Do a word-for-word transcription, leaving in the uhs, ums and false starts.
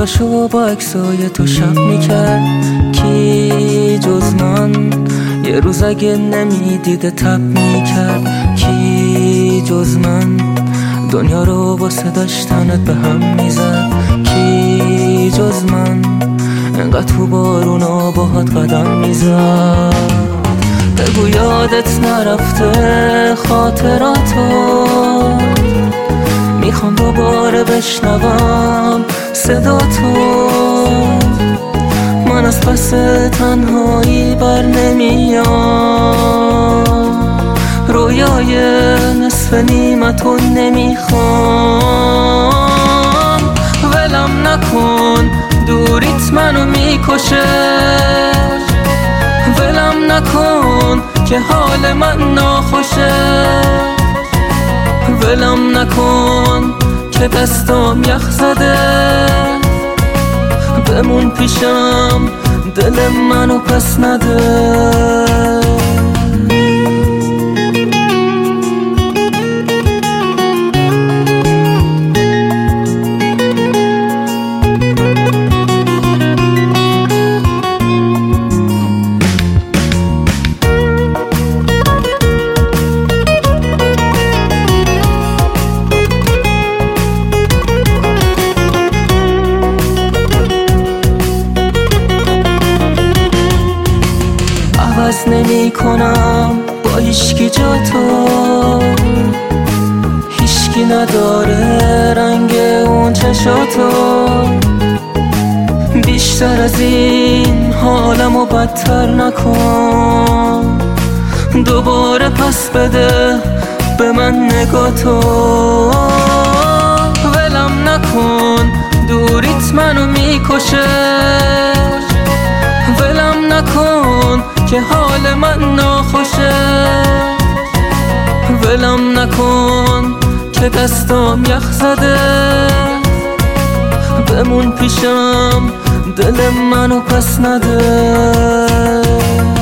فوتاشو با عکسای تو شب میکرد. کی جز من یه روز اگه نمیدیده تب میکرد؟ کی جز من دنیا رو با صداش تنت به هم میزد؟ کی جز من انقدر تو بارونا باهات قدم میزد؟ بگو یادت نرفته خاطراتو، میخوام دوباره بشنوم صدا تو. من از پس تنهایی بر نمیام، رویای نصف نیمتو نمیخوام. ولم نکن دوریت منو میکشه، ولم نکن که حال من ناخوشه. ولم نکن که دستام یخ زده، بمون پیشم دل منو پس نده. عوض نمی کنم با هیشکی جا تو، هیشکی نداره رنگ اون چشاتو. بیشتر از این حالمو بدتر نکن، دوباره پس بده به من نگاتو. ولم نکن دوریت منو میکشه، ولم نکن که حال من ناخوشه. ولم نکن که دستام یخ زده، بمون پیشم دل منو پس نده.